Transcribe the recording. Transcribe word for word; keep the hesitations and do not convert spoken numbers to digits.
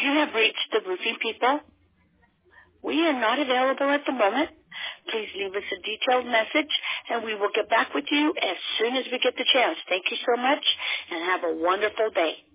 You have reached the roofing people. We are not available at the moment. Please leave us a detailed message, and we will get back with you as soon as we get the chance. Thank you so much, and have a wonderful day.